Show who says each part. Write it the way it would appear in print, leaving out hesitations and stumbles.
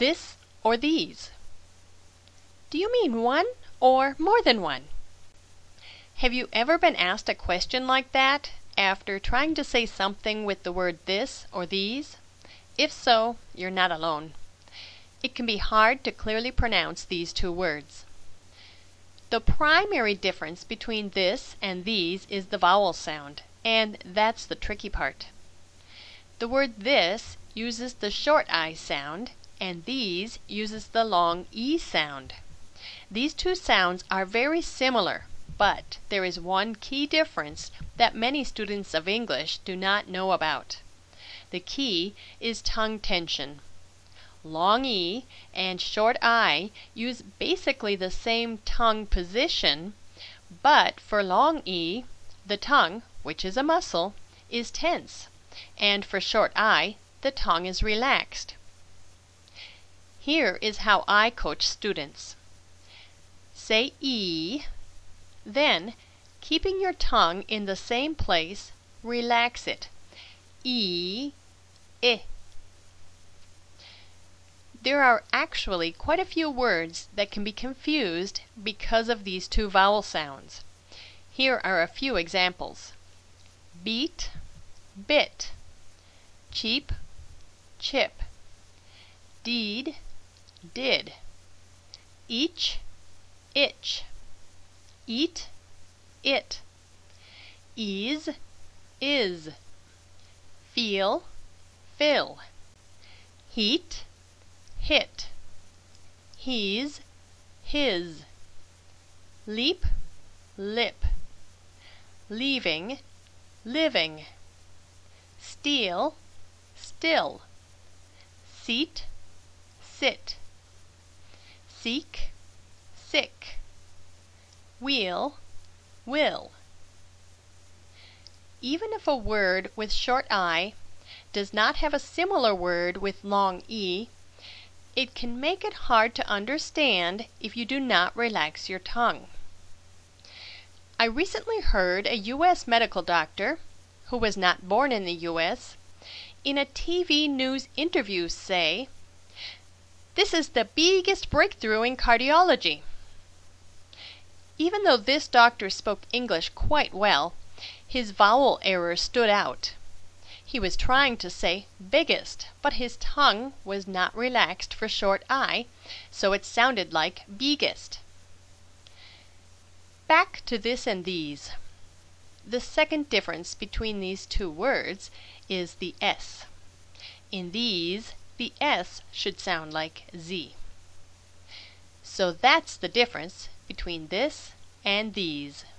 Speaker 1: this or these? Do you mean one or more than one? Have you ever been asked a question like that after trying to say something with the word this or these? If so, you're not alone. It can be hard to clearly pronounce these two words. The primary difference between this and these is the vowel sound, and that's the tricky part. The word this uses the short I sound, and these uses the long E sound. These two sounds are very similar, but there is one key difference that many students of English do not know about. The key is tongue tension. Long E and short I use basically the same tongue position, but for long E, the tongue, which is a muscle, is tense, and for short I, the tongue is relaxed. Here is how I coach students. Say E, then, keeping your tongue in the same place, relax it. E, I. There are actually quite a few words that can be confused because of these two vowel sounds. Here are a few examples. Beat, bit. Cheap, chip. Deed, did. Each, itch. Eat, it. Ease, is. Feel, fill. Heat, hit. He's, his. Leap, lip. Leaving, living. Steal, still. Seat, sit. Seek, sick. Wheel, will. Even if a word with short I does not have a similar word with long E, it can make it hard to understand if you do not relax your tongue. I recently heard a U.S. medical doctor, who was not born in the U.S., in a TV news interview say, "This is the biggest breakthrough in cardiology." Even though this doctor spoke English quite well, his vowel error stood out. He was trying to say biggest, but his tongue was not relaxed for short I, so it sounded like biggest. Back to this and these. The second difference between these two words is the S. In these, the S should sound like Z. So that's the difference between this and these.